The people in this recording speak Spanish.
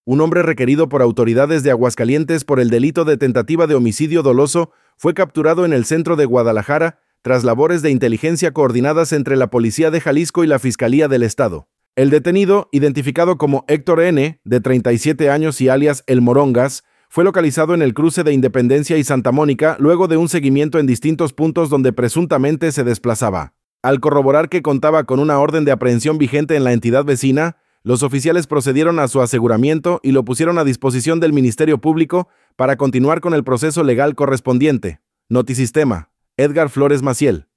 Un hombre requerido por autoridades de Aguascalientes por el delito de tentativa de homicidio doloso fue capturado en el centro de Guadalajara tras labores de inteligencia coordinadas entre la Policía de Jalisco y la Fiscalía del Estado. El detenido, identificado como Héctor N., de 37 años y alias El Morongas, fue localizado en el cruce de Independencia y Santa Mónica luego de un seguimiento en distintos puntos donde presuntamente se desplazaba. Al corroborar que contaba con una orden de aprehensión vigente en la entidad vecina, los oficiales procedieron a su aseguramiento y lo pusieron a disposición del Ministerio Público para continuar con el proceso legal correspondiente. Notisistema. Edgar Flores Maciel.